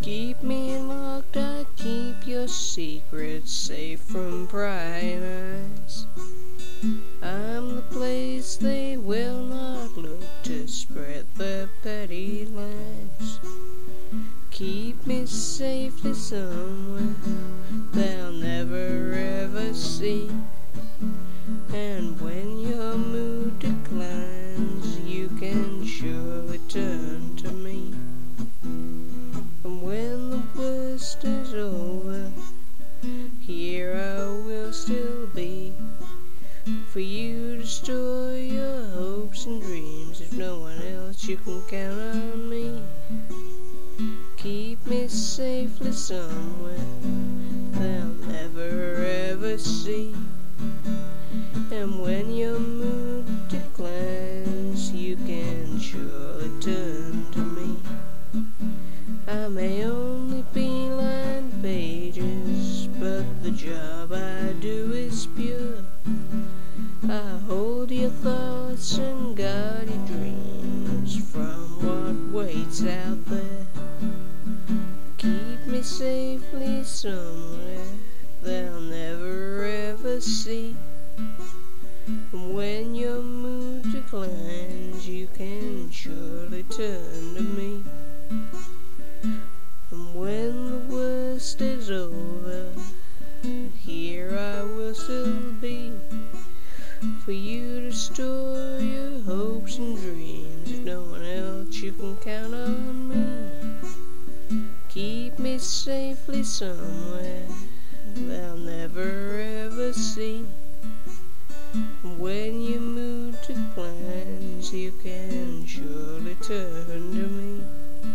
Keep me locked, I keep your secrets safe from prying eyes. I'm the place they will not look to spread their petty lies. Keep me safely somewhere they'll never ever see. And when your mood declines, you can surely turn to me. And when the worst is over, here I will still be, for you to store your hopes and dreams. If no one else, you can count on me. Keep me safely somewhere they'll never ever see. And when your mood declines, you can surely turn to me. I may only be lined pages, but the job I do is pure. I hold your thoughts and guard your dreams from what waits out there. Keep me safely somewhere they'll never ever see. And when your mood declines, you can surely turn to me. And when the worst is over, here I will still be, for you to store your hopes and dreams. If no one else, you can count on me. Keep me safely somewhere they'll never ever see. When your mood declines, you can surely turn to me.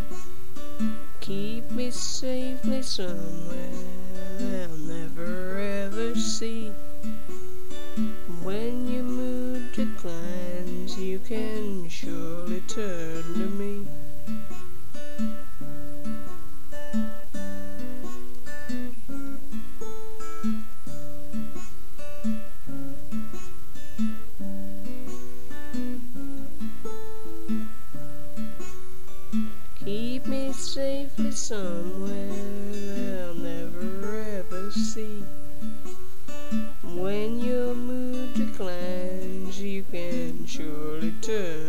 Keep me safely somewhere they'll never ever see. When your mood declines, you can surely turn to me. Keep me safely somewhere they'll never ever see. When your mood declines, you can surely turn